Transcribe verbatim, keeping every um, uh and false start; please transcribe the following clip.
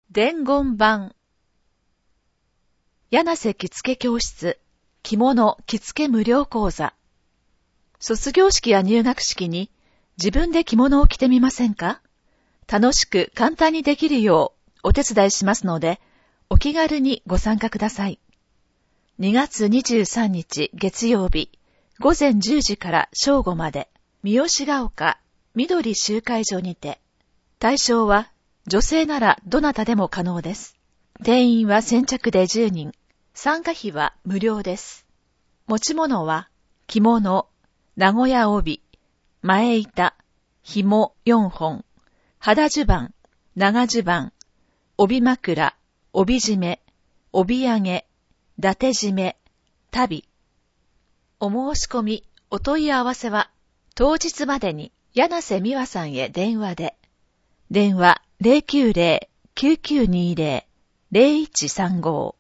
伝言版。柳瀬着付け教室、着物着付け無料講座。卒業式や入学式に自分で着物を着てみませんか？楽しく簡単にできるようお手伝いしますので、お気軽にご参加ください。にがつにじゅうさんにち月曜日、ごぜんじゅうじから正午まで、三好ヶ丘緑集会所にて。対象は女性ならどなたでも可能です。定員は先着でじゅうにん。参加費は無料です。持ち物は着物、名古屋帯、前板、紐よんほん、肌襦袢、長襦袢、帯枕、帯締め、帯揚げ、伊達締め、足袋。お申し込み、お問い合わせは当日までに柳瀬美和さんへ電話で。電話 ゼロきゅうゼロ きゅうきゅうにゼロ ゼロいちさんご